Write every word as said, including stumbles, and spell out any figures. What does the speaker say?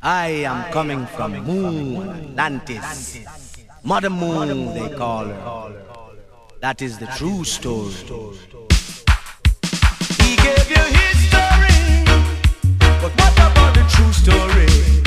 I am coming from Moon, Atlantis. Mother Moon, they call her. That is the true story. He gave you his story, but what about the true story?